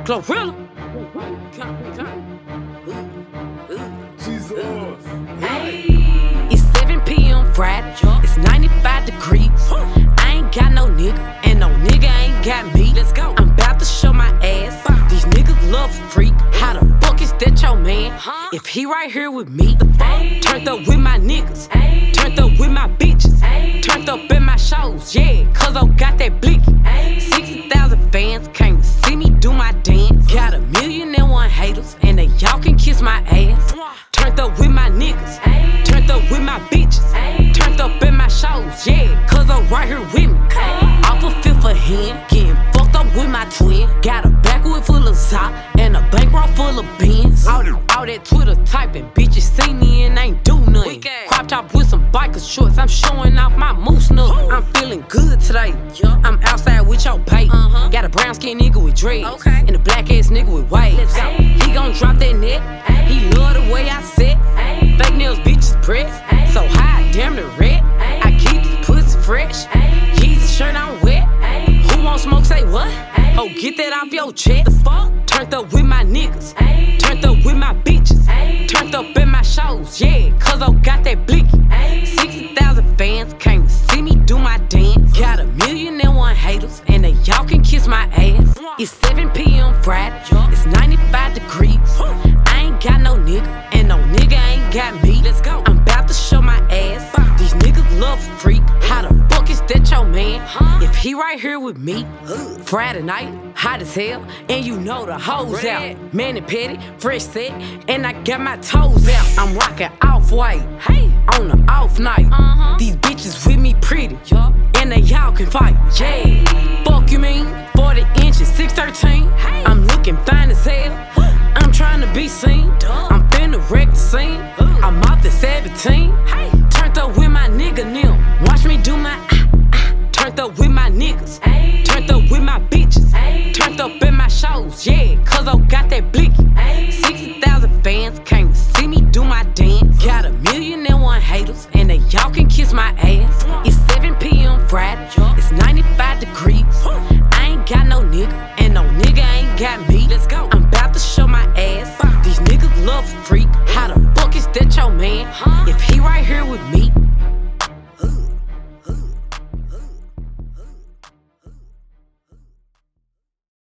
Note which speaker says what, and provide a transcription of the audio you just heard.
Speaker 1: Glorilla. It's 7 p.m. Friday, it's 95 degrees. I ain't got no nigga, and no nigga ain't got me. Let's go. I'm about to show my ass. These niggas love a freak. How the fuck is that your man? If he right here with me, turned up with my niggas, turned up with my bitches, turned up in my shows, yeah, cause I got that blicky. 60,000 fans came to see me do my dance. Got 1,000,001 haters, and they y'all can kiss my ass. Turned up with my niggas, turned up with my bitches, turned up in my shows, yeah, cause I'm right here with me. Off a fifth of hand, getting fucked up with my twin. Got a backwood full of sock and a bankroll full of beans. All that Twitter typing, bitches see me and ain't do nothing. Crop top with some biker shorts, I'm showing off my moose nut. I'm feeling good today, I'm outside with your bait. Got a brown skin nigga with dreads, and a black ass nigga with waves. He gon' drop that net, he love the way I sit. Fake nails, bitches pressed, so high, damn the red. I keep this pussy fresh, Yeezy shirt I'm wet. Who want smoke, say what? Oh, get that off your chest. Turned up with my niggas, turned up with my bitches, turned up in my shows, yeah, cause I got that blicky. 60,000 fans came to see me do my dance. Got 1,000,001 haters, and they y'all can kiss my ass. It's 7 p.m. Friday, it's 95 degrees. I ain't got no nigga, and no nigga ain't got me. Let's go. I'm about to show my ass. These niggas love a freak. How the fuck is that your man? If he right here with me, Friday night, hot as hell, and you know the hoes out. Man and petty, fresh set, and I got my toes out. I'm rocking off-white, on the off night. These bitches with me pretty, and they y'all can fight. Yeah, fuck you mean? 40 inches, 6'13". I'm looking fine as hell. I'm trying to be seen. I'm finna wreck the scene. I'm off the 17. Turned up with my nigga Nim. Watch me do my Turned up with my niggas, turned up with my bitches, turned up in my shows, yeah, cause I got that blicky. 60,000 fans came to see me do my dance. Got 1,000,001 haters, and they y'all can kiss my ass. It's 7 p.m. Friday, it's 95 degrees. I ain't got no nigga, and no nigga ain't got me. Let's go.